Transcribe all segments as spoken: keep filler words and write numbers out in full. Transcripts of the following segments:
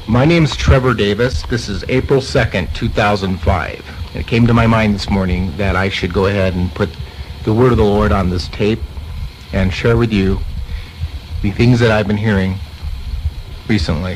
My name's Trevor Davis. This is April second, two thousand five. It came to my mind this morning that I should go ahead and put the word of the Lord on this tape and share with you the things that I've been hearing recently.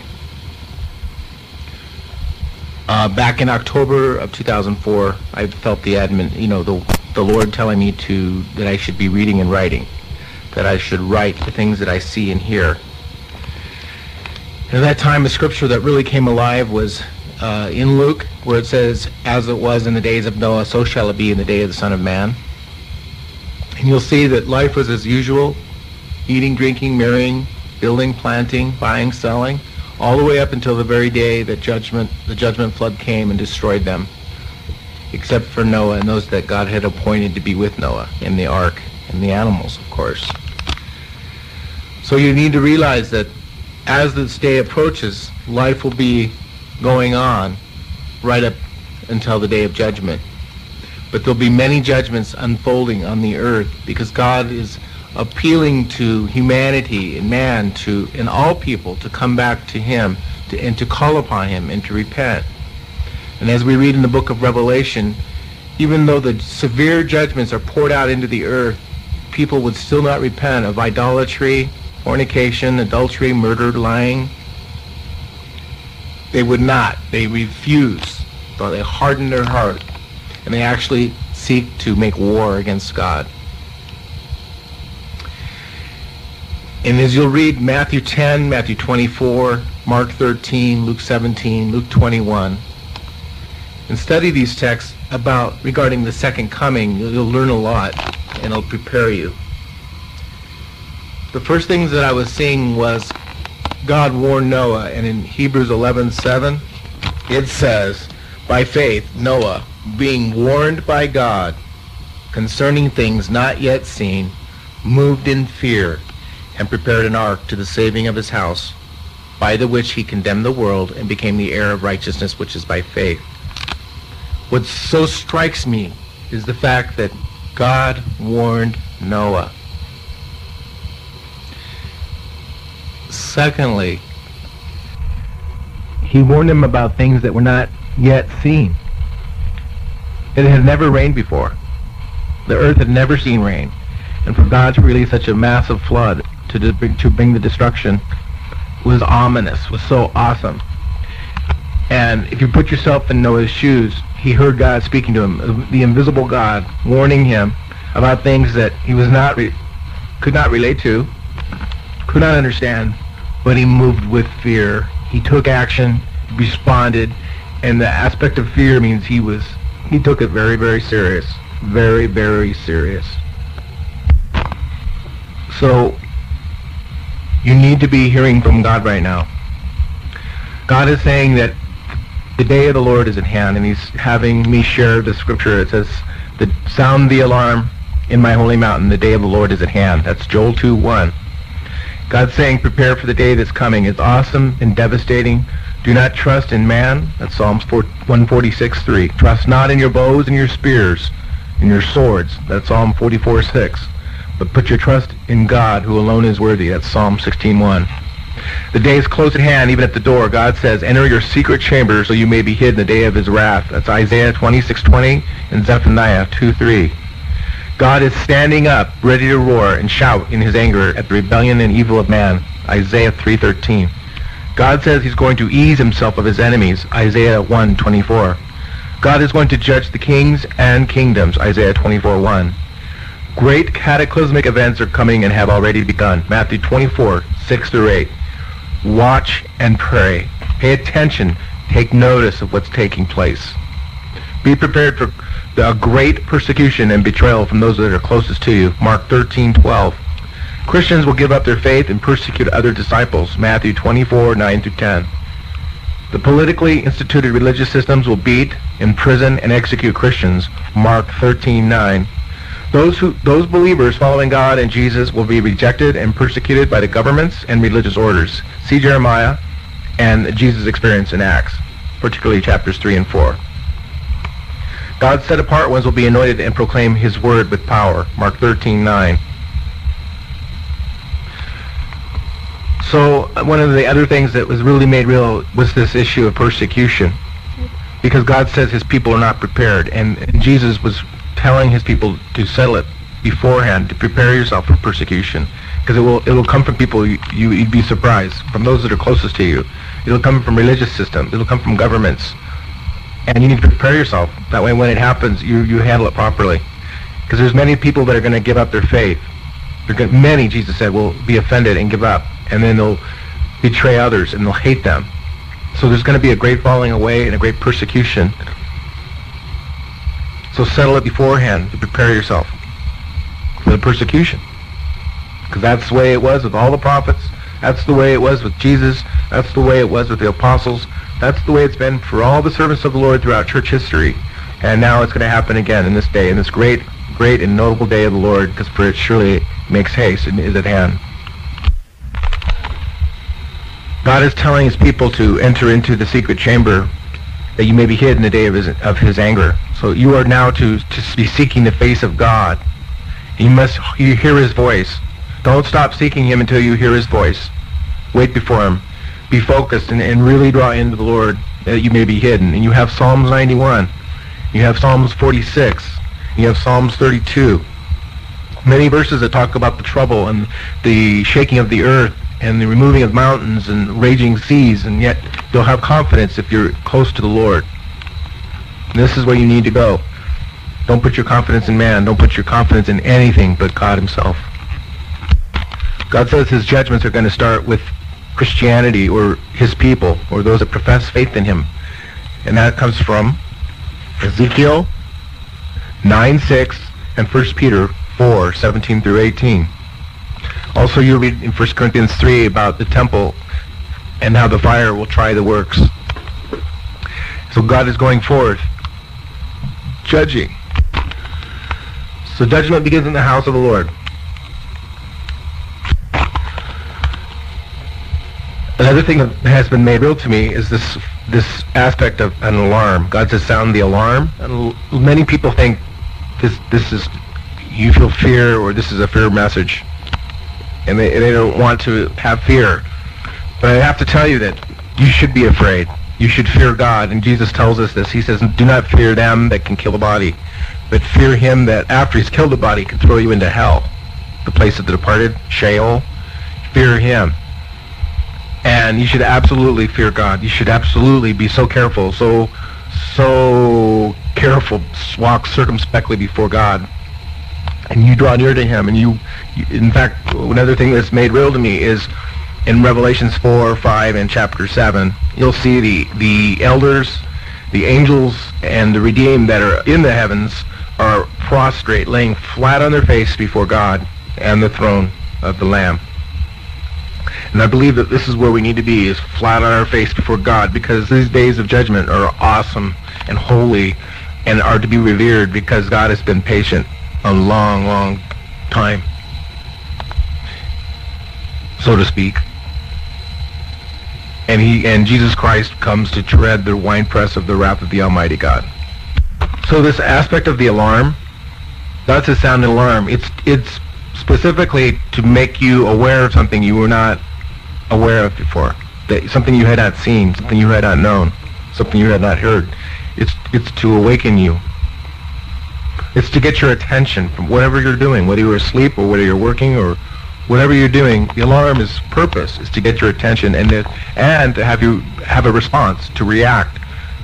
Uh, back in October of two thousand four, I felt the admin, you know, the the Lord telling me to that I should be reading and writing, that I should write the things that I see and hear. And at that time, the scripture that really came alive was uh, in Luke, where it says, "As it was in the days of Noah, so shall it be in the day of the Son of Man." And you'll see that life was as usual: eating, drinking, marrying, building, planting, buying, selling, all the way up until the very day that judgment, the judgment flood came and destroyed them, except for Noah and those that God had appointed to be with Noah in the ark, and the animals, of course. So you need to realize that as this day approaches, life will be going on right up until the day of judgment. But there'll be many judgments unfolding on the earth because God is appealing to humanity and man, to and all people, to come back to him to, and to call upon him and to repent. And as we read in the book of Revelation, even though the severe judgments are poured out into the earth, people would still not repent of idolatry, fornication, adultery, murder, lying. They would not. They refuse. So they harden their heart, and they actually seek to make war against God. And as you'll read Matthew ten, Matthew twenty-four, Mark thirteen, Luke seventeen, Luke twenty-one, and study these texts about regarding the second coming, you'll learn a lot, and it'll prepare you. The first things that I was seeing was God warned Noah, and in Hebrews eleven seven, it says, "By faith Noah, being warned by God concerning things not yet seen, moved in fear, and prepared an ark to the saving of his house, by the which he condemned the world and became the heir of righteousness, which is by faith." What so strikes me is the fact that God warned Noah. Secondly, he warned him about things that were not yet seen. It had never rained before. The earth had never seen rain. And for God to release such a massive flood to, de- to bring the destruction was ominous, was so awesome. And if you put yourself in Noah's shoes, he heard God speaking to him, the invisible God, warning him about things that he was not, re- could not relate to, could not understand, but he moved with fear. He took action, responded, and the aspect of fear means he was, he took it very, very serious, very, very serious. So, you need to be hearing from God right now. God is saying that the day of the Lord is at hand, and he's having me share the scripture. It says, "The sound the alarm in my holy mountain, the day of the Lord is at hand." That's Joel two one. God's saying, prepare for the day that's coming. It's awesome and devastating. Do not trust in man. That's Psalms one forty-six three. Trust not in your bows and your spears and your swords. That's Psalm forty-four six. But put your trust in God, who alone is worthy. That's Psalm sixteen one. The day is close at hand, even at the door. God says, enter your secret chamber so you may be hid in the day of his wrath. That's Isaiah twenty-six twenty and Zephaniah two three. God is standing up, ready to roar and shout in his anger at the rebellion and evil of man. Isaiah three thirteen. God says he's going to ease himself of his enemies. Isaiah one twenty-four. God is going to judge the kings and kingdoms. Isaiah twenty-four one. Great cataclysmic events are coming and have already begun. Matthew twenty-four six through eight. Watch and pray. Pay attention. Take notice of what's taking place. Be prepared for the great persecution and betrayal from those that are closest to you. Mark thirteen twelve. Christians will give up their faith and persecute other disciples. Matthew twenty-four nine through ten. The politically instituted religious systems will beat, imprison, and execute Christians. Mark thirteen nine. Those who, those believers following God and Jesus will be rejected and persecuted by the governments and religious orders. See Jeremiah and Jesus' experience in Acts, particularly chapters three and four. God's set apart ones will be anointed and proclaim his word with power. Mark thirteen nine. So one of the other things that was really made real was this issue of persecution. Because God says his people are not prepared, and, and Jesus was telling his people to settle it beforehand, to prepare yourself for persecution. Because it will it will come from people you, you, you'd be surprised, from those that are closest to you. It'll come from religious systems. It'll come from governments. And you need to prepare yourself. That way when it happens, you, you handle it properly. Because there's many people that are going to give up their faith. They're gonna, many, Jesus said, will be offended and give up. And then they'll betray others and they'll hate them. So there's going to be a great falling away and a great persecution. So settle it beforehand to prepare yourself for the persecution. Because that's the way it was with all the prophets. That's the way it was with Jesus. That's the way it was with the apostles. That's the way it's been for all the servants of the Lord throughout church history. And now it's going to happen again in this day, in this great, great and notable day of the Lord, because for it surely makes haste and is at hand. God is telling his people to enter into the secret chamber that you may be hid in the day of his, of his anger. So you are now to, to be seeking the face of God. You must you hear his voice. Don't stop seeking him until you hear his voice. Wait before him. Be focused and, and really draw into the Lord that you may be hidden. And you have Psalms ninety-one. You have Psalms forty-six. You have Psalms thirty-two. Many verses that talk about the trouble and the shaking of the earth and the removing of mountains and raging seas, and yet you'll have confidence if you're close to the Lord. And this is where you need to go. Don't put your confidence in man. Don't put your confidence in anything but God himself. God says his judgments are going to start with Christianity, or his people, or those that profess faith in him. And that comes from Ezekiel nine six and First Peter four seventeen through eighteen. Also, you read in First Corinthians three about the temple and how the fire will try the works. So God is going forth, judging. So judgment begins in the house of the Lord. Another thing that has been made real to me is this this aspect of an alarm. God says, sound the alarm. And many people think this this is, you feel fear, or this is a fear message. And they, they don't want to have fear. But I have to tell you that you should be afraid. You should fear God. And Jesus tells us this. He says, do not fear them that can kill the body, but fear him that after he's killed the body can throw you into hell, the place of the departed, Sheol. Fear him. And you should absolutely fear God. You should absolutely be so careful, so so careful, walk circumspectly before God. And you draw near to him. And you, you, in fact, another thing that's made real to me is in Revelations four, five, and chapter seven, you'll see the, the elders, the angels, and the redeemed that are in the heavens are prostrate, laying flat on their face before God and the throne of the Lamb. And I believe that this is where we need to be, is flat on our face before God, because these days of judgment are awesome and holy and are to be revered, because God has been patient a long, long time, so to speak. And he and Jesus Christ comes to tread the winepress of the wrath of the Almighty God. So this aspect of the alarm, that's a sound alarm. It's it's specifically to make you aware of something you were not aware of before, that something you had not seen, something you had not known, something you had not heard. It's it's to awaken you. It's to get your attention from whatever you're doing, whether you're asleep or whether you're working or whatever you're doing. The alarm is purpose is to get your attention and to, and to have you have a response, to react.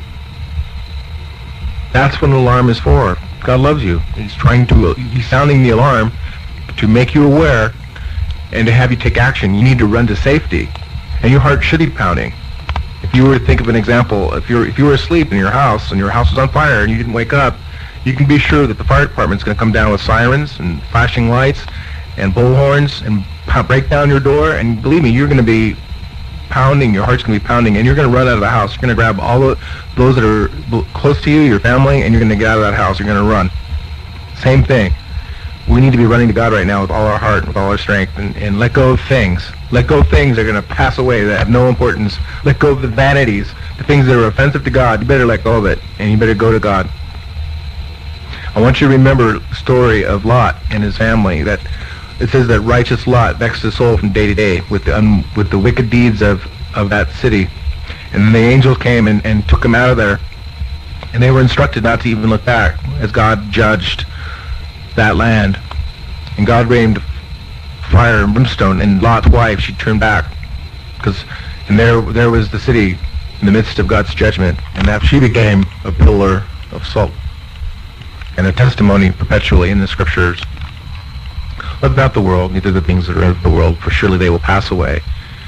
That's what an alarm is for. God loves you. He's trying to, he's sounding the alarm to make you aware and to have you take action. You need to run to safety, and your heart should be pounding. If you were to think of an example, if you're if you were asleep in your house and your house was on fire and you didn't wake up, you can be sure that the fire department's going to come down with sirens and flashing lights and bullhorns and p- break down your door. And believe me, you're going to be pounding. Your heart's going to be pounding, and you're going to run out of the house. You're going to grab all the, those that are close to you, your family, and you're going to get out of that house. You're going to run. Same thing. We need to be running to God right now with all our heart, with all our strength, and, and let go of things. Let go of things that are going to pass away, that have no importance. Let go of the vanities, the things that are offensive to God. You better let go of it, and you better go to God. I want you to remember the story of Lot and his family, that it says that righteous Lot vexed his soul from day to day with the, un, with the wicked deeds of, of that city. And then the angels came and, and took him out of there. And they were instructed not to even look back as God judged that land. And God rained fire and brimstone, and Lot's wife, she turned back. Because, and there, there was the city in the midst of God's judgment. And that she became a pillar of salt and a testimony perpetually in the scriptures. Love not the world, neither the things that are of the world, for surely they will pass away.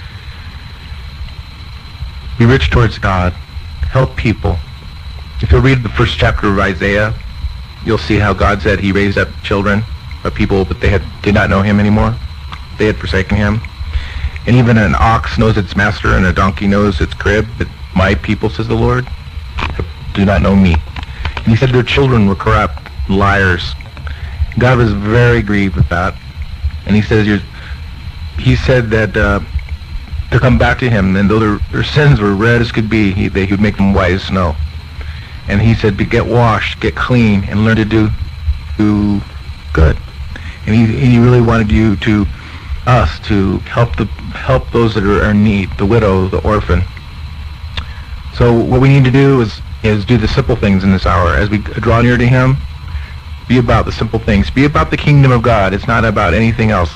Be rich towards God. Help people. If you'll read the first chapter of Isaiah, you'll see how God said he raised up children of people, but they had, did not know him anymore. They had forsaken him. And even an ox knows its master, and a donkey knows its crib, but my people, says the Lord, do not know me. And he said their children were corrupt, liars. God was very grieved with that. And he says, you're, he said that uh, to come back to him, and though their, their sins were red as could be, he, they, he would make them white as snow. And he said, get washed, get clean, and learn to do, do good. And he, and he really wanted you to, us, to help the help those that are in need, the widow, the orphan. So what we need to do is, is do the simple things in this hour. As we draw near to him, be about the simple things. Be about the kingdom of God. It's not about anything else.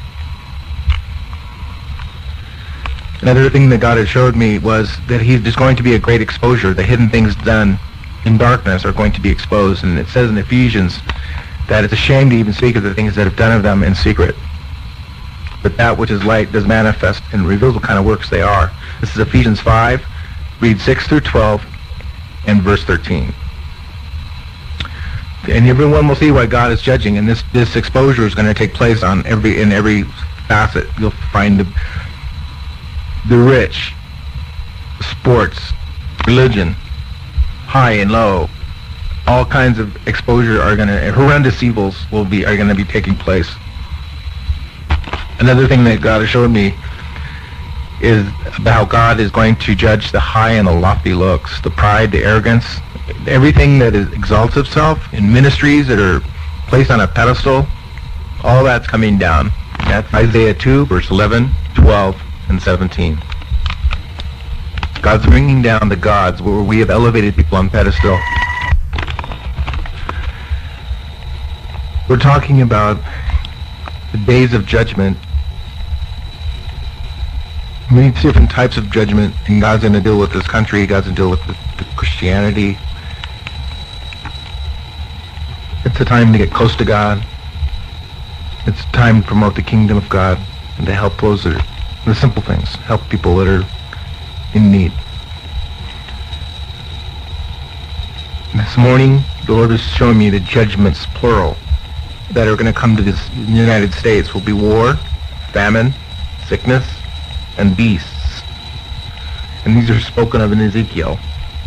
Another thing that God had showed me was that he, there's going to be a great exposure. The hidden things done in darkness are going to be exposed. And it says in Ephesians that it's a shame to even speak of the things that have done of them in secret. But that which is light does manifest and reveals what kind of works they are. This is Ephesians five. Read six through twelve and verse thirteen. And everyone will see why God is judging, and this, this exposure is going to take place on every in every facet. You'll find the, the rich, sports, religion, high and low, all kinds of exposure are going to, horrendous evils will be are going to be taking place. Another thing that God has showed me is about how God is going to judge the high and the lofty looks, the pride, the arrogance, everything that is, exalts itself in ministries that are placed on a pedestal. All that's coming down. That's Isaiah two, verse eleven, twelve, and seventeen. God's bringing down the gods where we have elevated people on pedestal. We're talking about the days of judgment. Many different types of judgment, and God's going to deal with this country. God's going to deal with the, the Christianity. It's a time to get close to God. It's time to promote the kingdom of God and to help those that are, the simple things, help people that are in need. This morning, the Lord is showing me the judgments, plural, that are going to come to this United States will be war, famine, sickness, and beasts. And these are spoken of in Ezekiel.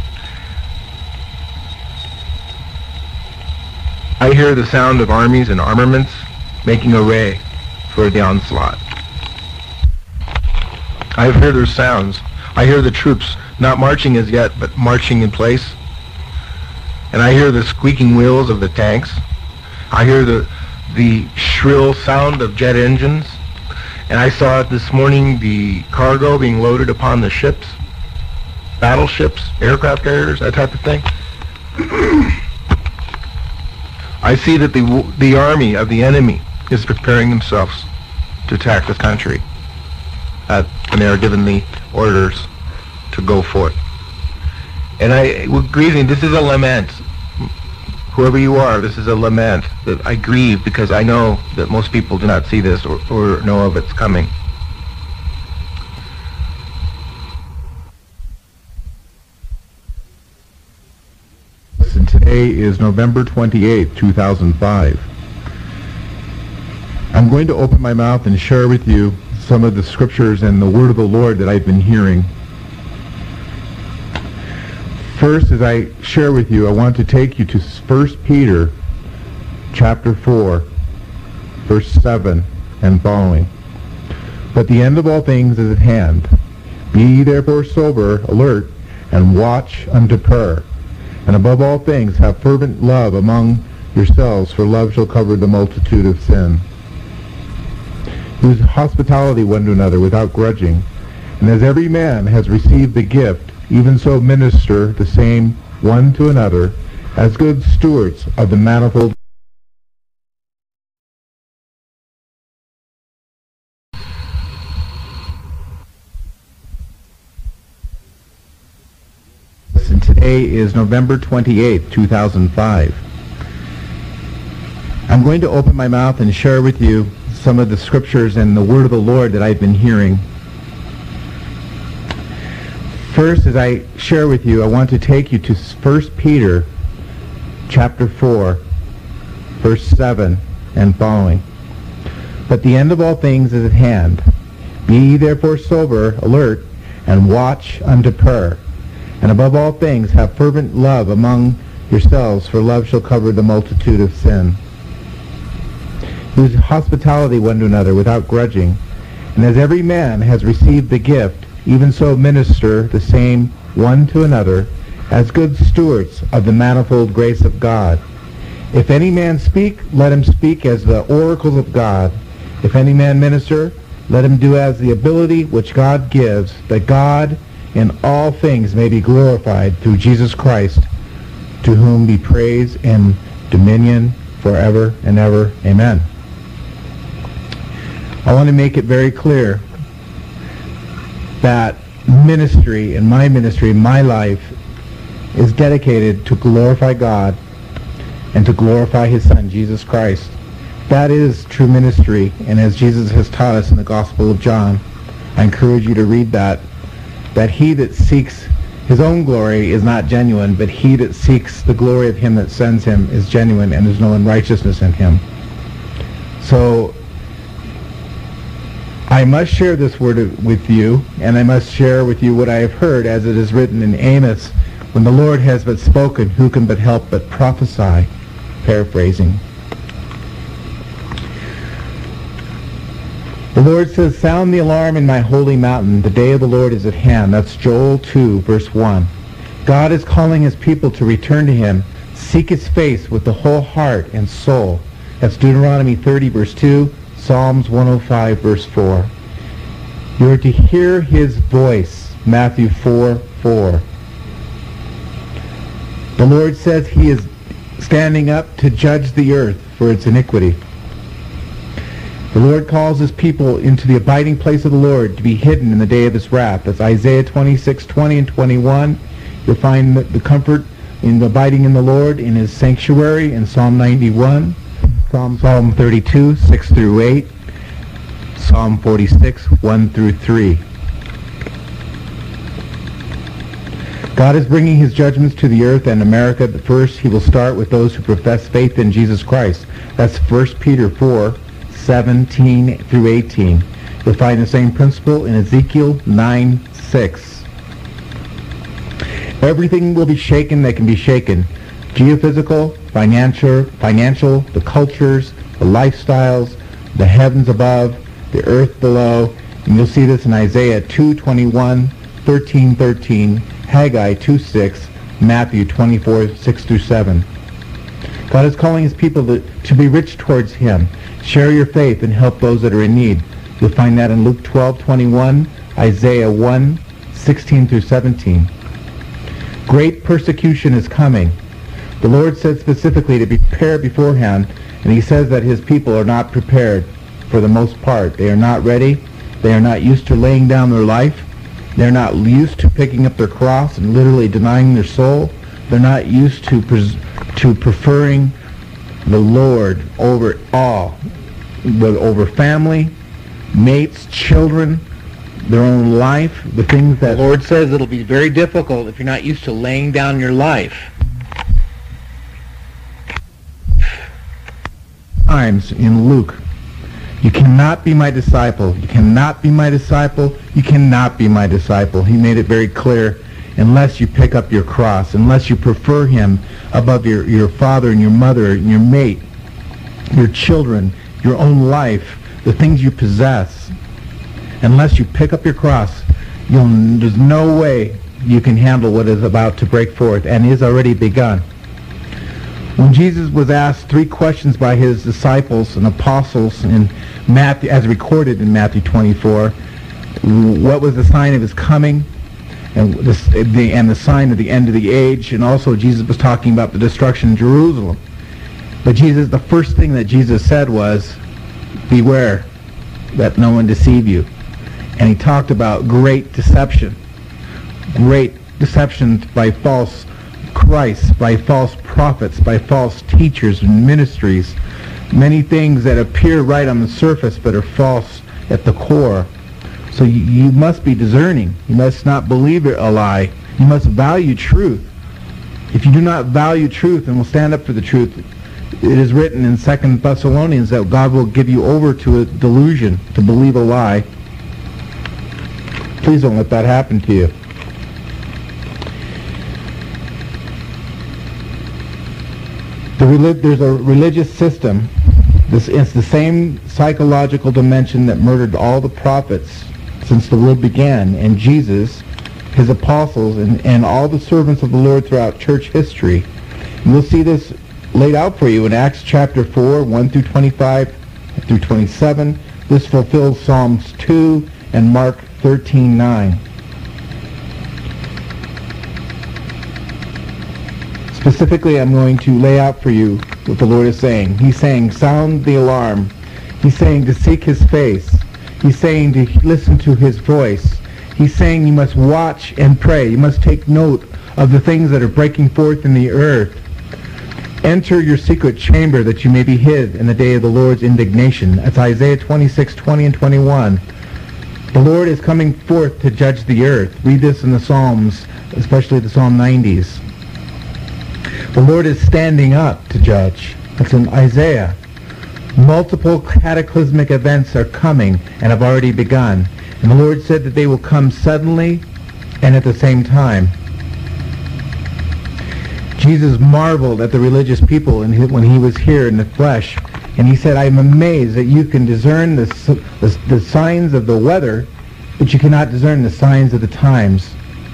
I hear the sound of armies and armaments making array for the onslaught. I hear their sounds. I hear the troops not marching as yet, but marching in place. And I hear the squeaking wheels of the tanks. I hear the the shrill sound of jet engines. And I saw it this morning, the cargo being loaded upon the ships, battleships, aircraft carriers, that type of thing. I see that the the army of the enemy is preparing themselves to attack this country. Uh, and they are given the orders to go for it. And I, with grieving, this is a lament. Whoever you are, this is a lament that I grieve because I know that most people do not see this or, or know of its coming. And today is November twenty-eighth, two thousand five. I'm going to open my mouth and share with you some of the scriptures and the word of the Lord that I've been hearing. First, as I share with you, I want to take you to First Peter chapter four, verse seven and following. But the end of all things is at hand. Be ye therefore sober, alert, and watch unto prayer. And above all things have fervent love among yourselves, for love shall cover the multitude of sin. whose hospitality one to another without grudging. And as every man has received the gift, even so minister the same one to another, as good stewards of the manifold. And today is November twenty-eighth, two thousand five. I'm going to open my mouth and share with you some of the scriptures and the word of the Lord that I've been hearing. First, as I share with you, I want to take you to First Peter chapter four, verse seven and following. But the end of all things is at hand. Be ye therefore sober, alert, and watch unto prayer. And above all things have fervent love among yourselves, for love shall cover the multitude of sin. Whose hospitality one to another without grudging. And as every man has received the gift, even so minister the same one to another, as good stewards of the manifold grace of God. If any man speak, let him speak as the oracles of God. If any man minister, let him do as the ability which God gives, that God in all things may be glorified through Jesus Christ, to whom be praise and dominion forever and ever. Amen. I want to make it very clear that ministry, and my ministry, my life, is dedicated to glorify God and to glorify His Son, Jesus Christ. That is true ministry, and as Jesus has taught us in the Gospel of John, I encourage you to read that, that he that seeks his own glory is not genuine, but he that seeks the glory of him that sends him is genuine, and there's no unrighteousness in him. So I must share this word with you, and I must share with you what I have heard, as it is written in Amos, when the Lord has but spoken, who can but help but prophesy? Paraphrasing. The Lord says, sound the alarm in my holy mountain. The day of the Lord is at hand. That's Joel two, verse one. God is calling His people to return to Him. Seek His face with the whole heart and soul. That's Deuteronomy thirty, verse two. Psalms one oh five, verse four. You are to hear His voice. Matthew four, four. The Lord says He is standing up to judge the earth for its iniquity. The Lord calls His people into the abiding place of the Lord to be hidden in the day of His wrath. That's Isaiah twenty-six, twenty and twenty-one. You'll find the comfort in abiding in the Lord in His sanctuary in Psalm ninety-one. Psalm, Psalm thirty-two, six through eight, Psalm forty-six, one through three. God is bringing His judgments to the earth and America, but first He will start with those who profess faith in Jesus Christ. That's First Peter four, seventeen through eighteen. You'll find the same principle in Ezekiel nine, six. Everything will be shaken that can be shaken. Geophysical, financial, financial, the cultures, the lifestyles, the heavens above, the earth below. And you'll see this in Isaiah two, twenty-one, thirteen, thirteen, Haggai two, six, Matthew twenty-four, six through seven. God is calling His people to, to be rich towards Him. Share your faith and help those that are in need. You'll find that in Luke twelve, twenty-one, Isaiah one, sixteen through seventeen. Great persecution is coming. The Lord said specifically to prepare beforehand, and He says that His people are not prepared for the most part. They are not ready. They are not used to laying down their life. They're not used to picking up their cross and literally denying their soul. They're not used to pres- to preferring the Lord over all, over family, mates, children, their own life, the things that the Lord says it'll be very difficult if you're not used to laying down your life. Times in Luke, you cannot be my disciple, you cannot be my disciple, you cannot be my disciple. He made it very clear, unless you pick up your cross, unless you prefer Him above your, your father and your mother and your mate, your children, your own life, the things you possess. Unless you pick up your cross, you'll, there's no way you can handle what is about to break forth and is already begun. When Jesus was asked three questions by his disciples and apostles in Matthew, as recorded in Matthew twenty-four, what was the sign of his coming, and the, the, and the sign of the end of the age, and also Jesus was talking about the destruction of Jerusalem. But Jesus, the first thing that Jesus said was, beware that no one deceive you. And he talked about great deception, great deception by false Christ, by false prophets, by false teachers and ministries, many things that appear right on the surface but are false at the core. So you, you must be discerning. You must not believe a lie. You must value truth. If you do not value truth and will stand up for the truth, it is written in Second Thessalonians that God will give you over to a delusion, to believe a lie. Please don't let that happen to you. The relig- there's a religious system. This, it's the same psychological dimension that murdered all the prophets since the world began, and Jesus, his apostles, and, and all the servants of the Lord throughout church history. And we'll see this laid out for you in Acts chapter four, one through twenty-five through twenty-seven. This fulfills Psalms two and Mark thirteen nine. Specifically, I'm going to lay out for you what the Lord is saying. He's saying, sound the alarm. He's saying to seek his face. He's saying to listen to his voice. He's saying you must watch and pray. You must take note of the things that are breaking forth in the earth. Enter your secret chamber that you may be hid in the day of the Lord's indignation. That's Isaiah twenty-six, twenty and twenty-one. The Lord is coming forth to judge the earth. Read this in the Psalms, especially the Psalm nineties. The Lord is standing up to judge. That's in Isaiah. Multiple cataclysmic events are coming and have already begun. And the Lord said that they will come suddenly and at the same time. Jesus marveled at the religious people in his, when he was here in the flesh. And he said, I am amazed that you can discern the, the, the signs of the weather, but you cannot discern the signs of the times.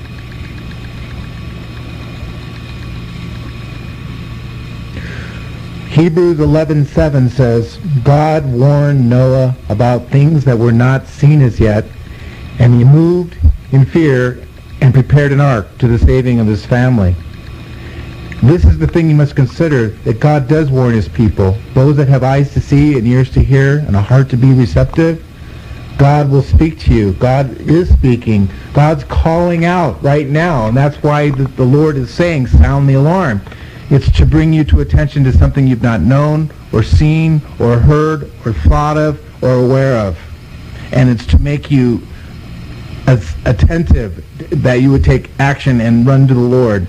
Hebrews eleven seven says, God warned Noah about things that were not seen as yet, and he moved in fear and prepared an ark to the saving of his family. This is the thing you must consider, that God does warn his people. Those that have eyes to see and ears to hear and a heart to be receptive, God will speak to you. God is speaking. God's calling out right now, and that's why the, the Lord is saying, sound the alarm. It's to bring you to attention to something you've not known or seen or heard or thought of or aware of. And it's to make you as attentive that you would take action and run to the Lord.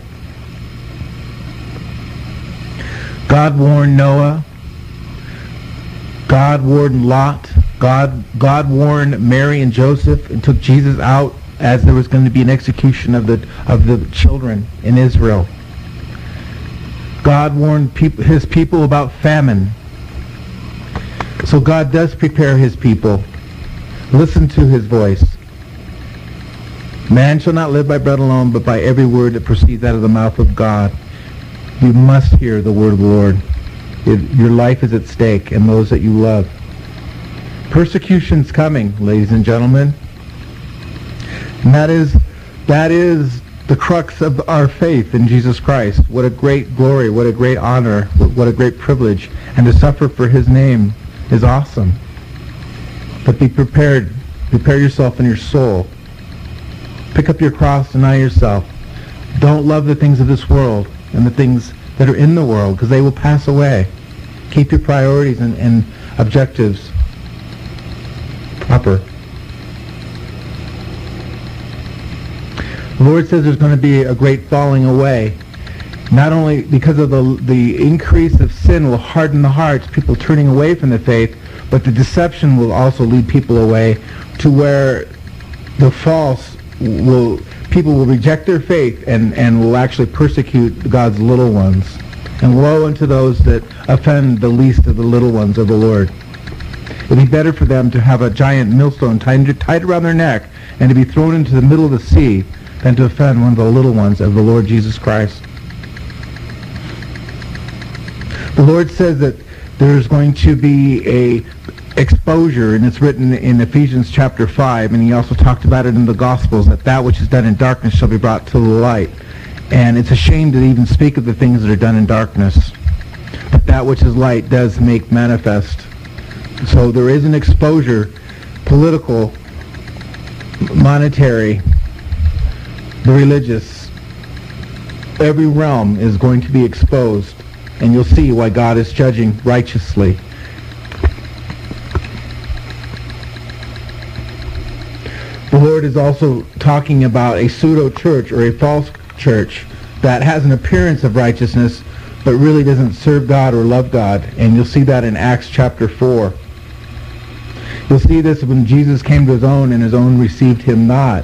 God warned Noah. God warned Lot. God, God warned Mary and Joseph and took Jesus out as there was going to be an execution of the, of the children in Israel. God warned peop- his people about famine. So God does prepare his people. Listen to his voice. Man shall not live by bread alone, but by every word that proceeds out of the mouth of God. You must hear the word of the Lord. It, your life is at stake, and those that you love. Persecution's coming, ladies and gentlemen. And that is, that is the crux of our faith in Jesus Christ. What a great glory, what a great honor, what a great privilege. And to suffer for his name is awesome. But be prepared. Prepare yourself in your soul. Pick up your cross, deny yourself. Don't love the things of this world and the things that are in the world, because they will pass away. Keep your priorities and, and objectives proper. The Lord says there's going to be a great falling away. Not only because of the, the increase of sin will harden the hearts, people turning away from the faith, but the deception will also lead people away to where the false will, people will reject their faith and, and will actually persecute God's little ones. And woe unto those that offend the least of the little ones of the Lord. It would be better for them to have a giant millstone tied, tied around their neck and to be thrown into the middle of the sea than to offend one of the little ones of the Lord Jesus Christ. The Lord says that there's going to be a exposure, and it's written in Ephesians chapter five, and he also talked about it in the Gospels, that that which is done in darkness shall be brought to the light. And it's a shame to even speak of the things that are done in darkness. But that which is light does make manifest. So there is an exposure, political, monetary, the religious. Every realm is going to be exposed, and you'll see why God is judging righteously. The Lord is also talking about a pseudo-church or a false church that has an appearance of righteousness but really doesn't serve God or love God. And you'll see that in Acts chapter four. You'll see this when Jesus came to his own and his own received him not.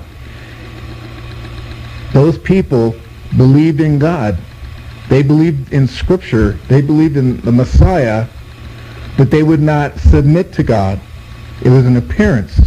Those people believed in God. They believed in Scripture. They believed in the Messiah, but they would not submit to God. It was an appearance.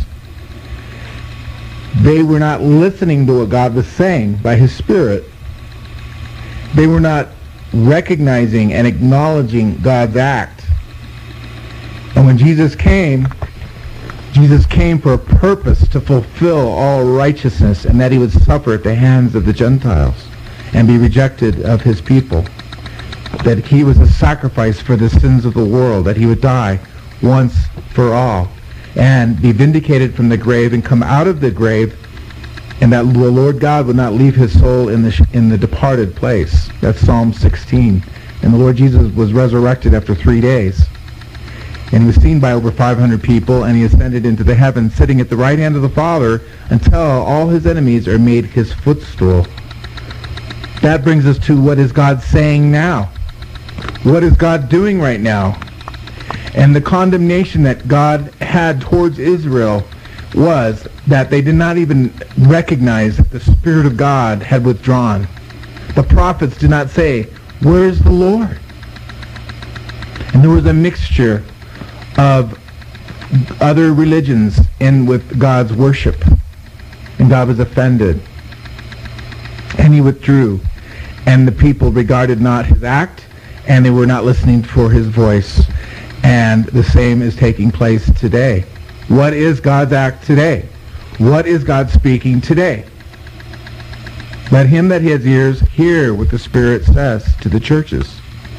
They were not listening to what God was saying by his Spirit. They were not recognizing and acknowledging God's act. And when Jesus came, Jesus came for a purpose to fulfill all righteousness, and that he would suffer at the hands of the Gentiles and be rejected of his people. That he was a sacrifice for the sins of the world, that he would die once for all and be vindicated from the grave and come out of the grave, and that the Lord God would not leave his soul in the sh- in the departed place. That's Psalm sixteen. And the Lord Jesus was resurrected after three days. And he was seen by over five hundred people, and he ascended into the heavens, sitting at the right hand of the Father until all his enemies are made his footstool. That brings us to, what is God saying now? What is God doing right now? And the condemnation that God had towards Israel was that they did not even recognize that the Spirit of God had withdrawn. The prophets did not say, "Where is the Lord?" And there was a mixture of other religions in with God's worship. And God was offended. And he withdrew. And the people regarded not his act, and they were not listening for his voice. And the same is taking place today. What is God's act today? What is God speaking today? Let him that has ears hear what the Spirit says to the churches.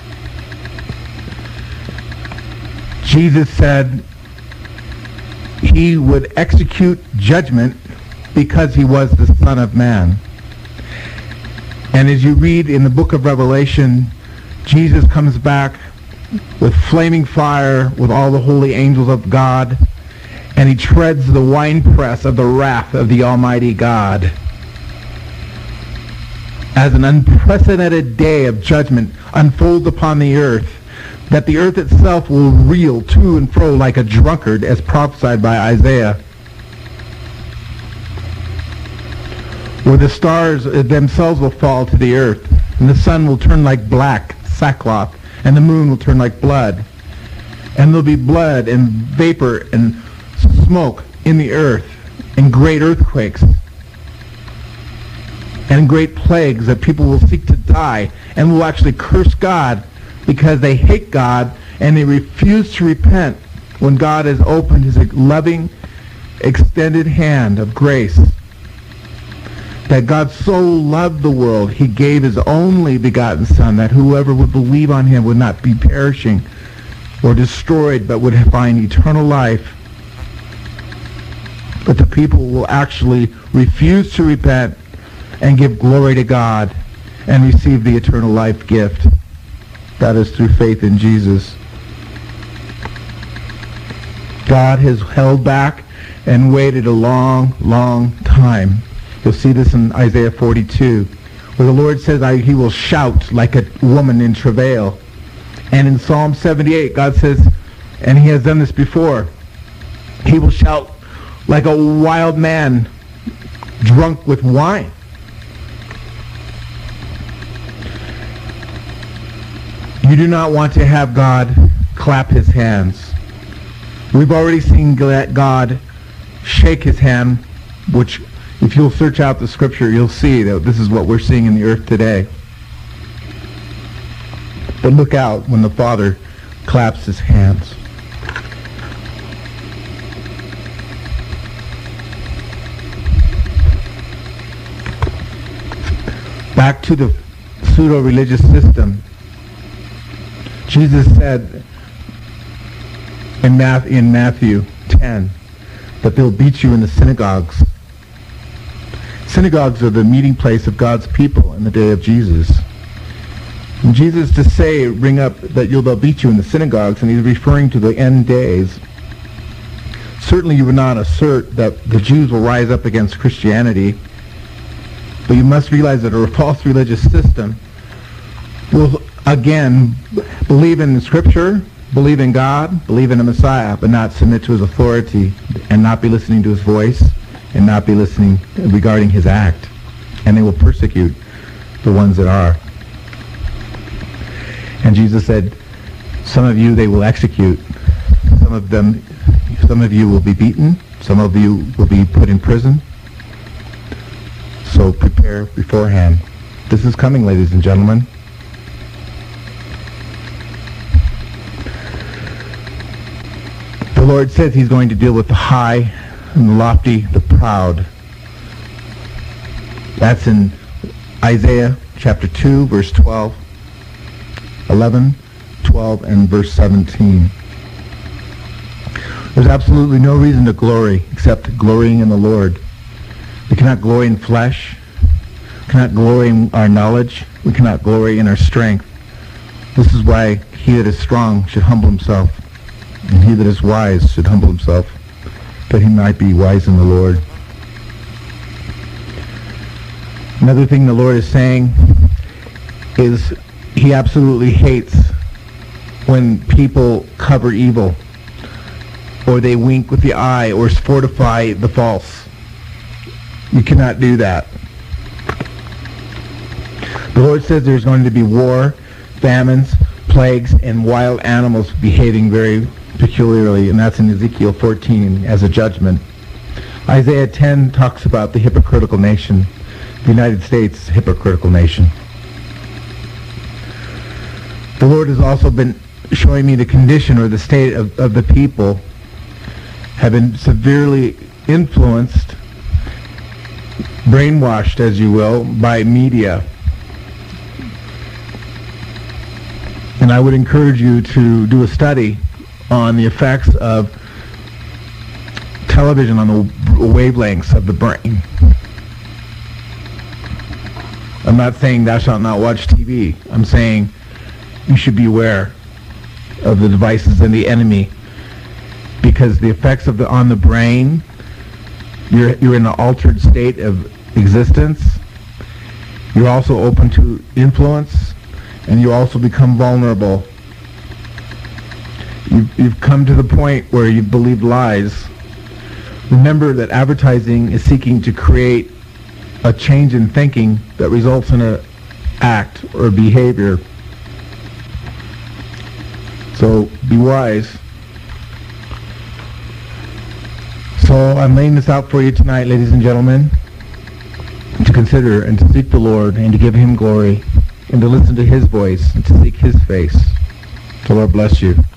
Jesus said he would execute judgment because he was the Son of Man. And as you read in the book of Revelation, Jesus comes back with flaming fire, with all the holy angels of God, and he treads the winepress of the wrath of the Almighty God. As an unprecedented day of judgment unfolds upon the earth, that the earth itself will reel to and fro like a drunkard, as prophesied by Isaiah. Where the stars themselves will fall to the earth, and the sun will turn like black sackcloth, and the moon will turn like blood. And there'll be blood and vapor and smoke in the earth, and great earthquakes, and great plagues, that people will seek to die and will actually curse God because they hate God and they refuse to repent when God has opened his loving, extended hand of grace. That God so loved the world, he gave his only begotten Son, that whoever would believe on him would not be perishing or destroyed, but would find eternal life. But the people will actually refuse to repent and give glory to God and receive the eternal life gift. That is through faith in Jesus. God has held back and waited a long, long time. You'll see this in Isaiah forty-two, where the Lord says, I, he will shout like a woman in travail. And in Psalm seventy-eight, God says, and he has done this before, he will shout like a wild man drunk with wine. You do not want to have God clap his hands. We've already seen God shake his hand, which, if you'll search out the scripture, you'll see that this is what we're seeing in the earth today. The But look out when the Father claps his hands. Back to the pseudo-religious system. Jesus said in Matthew ten that they'll beat you in the synagogues. Synagogues are the meeting place of God's people in the day of Jesus. And Jesus to say, bring up that you'll they'll beat you in the synagogues, and he's referring to the end days. Certainly you would not assert that the Jews will rise up against Christianity, but you must realize that a false religious system will, again, believe in Scripture, believe in God, believe in a Messiah, but not submit to his authority and not be listening to his voice and not be listening regarding his act. And they will persecute the ones that are. And Jesus said, some of you they will execute. Some of them, some of you will be beaten. Some of you will be put in prison. So prepare beforehand. This is coming, ladies and gentlemen. The Lord says he's going to deal with the high and the lofty, the proud. That's in Isaiah chapter two, verse twelve, eleven, twelve, and verse seventeen. There's absolutely no reason to glory except glorying in the Lord. We cannot glory in flesh. We cannot glory in our knowledge. We cannot glory in our strength. This is why he that is strong should humble himself, and he that is wise should humble himself, that he might be wise in the Lord. Another thing the Lord is saying is he absolutely hates when people cover evil, or they wink with the eye, or fortify the false. You cannot do that. The Lord says there's going to be war, famines, plagues, and wild animals behaving very peculiarly, and that's in Ezekiel fourteen as a judgment. Isaiah ten talks about the hypocritical nation, the United States hypocritical nation. The Lord has also been showing me the condition or the state of, of the people have been severely influenced, brainwashed, as you will, by media. And I would encourage you to do a study on the effects of television on the wavelengths of the brain. I'm not saying thou shalt not watch T V. I'm saying you should be aware of the devices and the enemy, because the effects of the on the brain, you're you're in an altered state of existence. You're also open to influence, and you also become vulnerable. You've, you've come to the point where you believe lies. Remember that advertising is seeking to create a change in thinking that results in an act or behavior. So be wise. So I'm laying this out for you tonight, ladies and gentlemen, to consider and to seek the Lord and to give him glory and to listen to his voice and to seek his face. The Lord bless you.